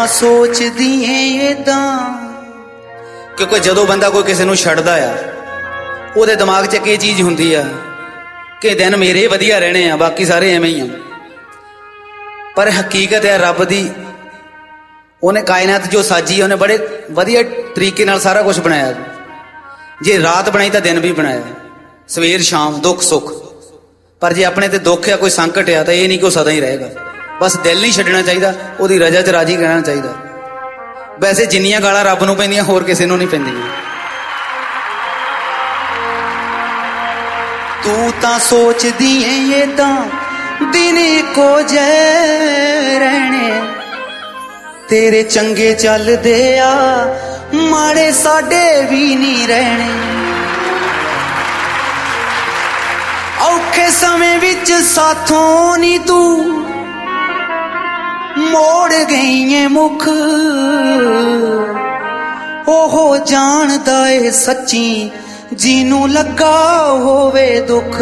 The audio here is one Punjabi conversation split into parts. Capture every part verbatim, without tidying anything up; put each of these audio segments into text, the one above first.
ਤਾਂ ਸੋਚਦੀ ਏ ਏਦਾਂ ਕਿਉਂਕਿ ਜਦੋਂ ਬੰਦਾ ਕੋਈ ਕਿਸੇ ਨੂੰ ਛੱਡਦਾ ਆ ਉਹਦੇ ਦਿਮਾਗ 'ਚ ਇੱਕ ਇਹ ਚੀਜ਼ ਹੁੰਦੀ ਆ ਕਿ ਦਿਨ ਮੇਰੇ ਵਧੀਆ ਰਹਿਣੇ ਆ, ਬਾਕੀ ਸਾਰੇ ਐਵੇਂ ਹੀ ਆ। ਪਰ ਹਕੀਕਤ ਹੈ ਰੱਬ ਦੀ, ਉਹਨੇ ਕਾਇਨਾਤ ਜੋ ਸਾਜੀ ਉਹਨੇ ਬੜੇ ਵਧੀਆ ਤਰੀਕੇ ਨਾਲ ਸਾਰਾ ਕੁਝ ਬਣਾਇਆ। ਜੇ ਰਾਤ ਬਣਾਈ ਤਾਂ ਦਿਨ ਵੀ ਬਣਾਇਆ, ਸਵੇਰ ਸ਼ਾਮ, ਦੁੱਖ ਸੁੱਖ। ਪਰ ਜੇ ਆਪਣੇ ਤੇ ਦੁੱਖ ਆ, ਕੋਈ ਸੰਕਟ ਆ, ਤਾਂ ਇਹ ਨਹੀਂ ਕਿ ਉਹ ਸਦਾ ਹੀ ਰਹੇਗਾ। ਬਸ ਦਿਲ ਨਹੀਂ ਛੱਡਣਾ ਚਾਹੀਦਾ, ਉਹਦੀ ਰਜ਼ਾ 'ਚ ਰਾਜੀ ਰਹਿਣਾ ਚਾਹੀਦਾ। ਵੈਸੇ ਜਿੰਨੀਆਂ ਗਾਲਾਂ ਰੱਬ ਨੂੰ ਪੈਂਦੀਆਂ ਹੋਰ ਕਿਸੇ ਨੂੰ ਨਹੀਂ ਪੈਂਦੀਆਂ। ਤੂੰ ਤਾਂ ਸੋਚਦੀ ਏ ਏਦਾਂ ਦਿਨ ਇੱਕੋ ਜਿਹੇ ਰਹਿਣੇ, ਤੇਰੇ ਚੰਗੇ ਚੱਲਦੇ ਆ, ਮਾੜੇ ਸਾਡੇ ਵੀ ਨਹੀਂ ਰਹਿਣੇ। ਔਖੇ ਸਮੇਂ ਵਿੱਚ ਸਾਥੋਂ ਨੀ ਤੂੰ ਮੋੜ ਗਈ ਏ ਮੁਖ, ਉਹ ਜਾਣਦਾ ਏ ਸੱਚੀ ਜਿਹਨੂੰ ਲੱਗਾ ਹੋਵੇ ਦੁੱਖ।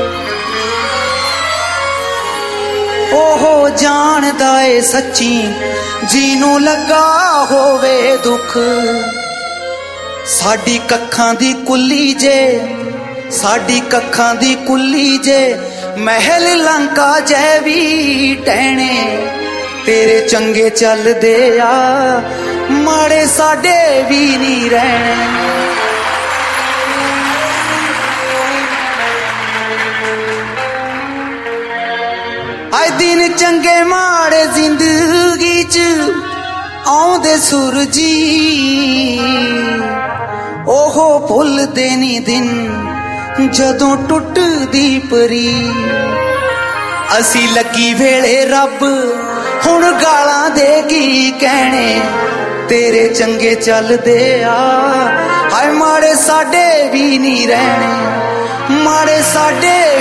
ਉਹ ਜਾਣਦਾ ਏ ਸੱਚੀ ਜਿਹਨੂੰ ਲੱਗਾ ਹੋਵੇ ਦੁੱਖ। ਸਾਡੀ ਕੱਖਾਂ ਦੀ ਕੁੱਲੀ ਜੇ, ਸਾਡੀ ਕੱਖਾਂ ਦੀ ਕੁੱਲੀ ਜੇ, ਮਹਿਲ ਲੰਕਾ ਜੈ ਵੀ ਟਹਿਣੇ, ਤੇਰੇ ਚੰਗੇ ਚੱਲਦੇ ਆ, ਮਾੜੇ ਸਾਡੇ ਵੀ ਨਹੀਂ ਰਹਿਣੇ। ਆਏ ਦਿਨ ਚੰਗੇ ਮਾੜੇ ਜ਼ਿੰਦਗੀ 'ਚ ਆਉਂਦੇ ਸੂਰਜੀ, ਉਹ ਭੁੱਲਦੇ ਨੀ ਦਿਨ ਜਦੋਂ ਟੁੱਟਦੀ ਪਰੀ। ਅਸੀਂ ਲੱਗੀ ਵੇਲੇ ਰੱਬ ਹੁਣ ਗਾਲਾਂ ਦੇ ਕੀ ਕਹਿਣੇ, ਤੇਰੇ ਚੰਗੇ ਚੱਲਦੇ ਆ, ਹਾਏ ਮਾੜੇ ਸਾਡੇ ਵੀ ਨਹੀਂ ਰਹਿਣੇ, ਮਾੜੇ ਸਾਡੇ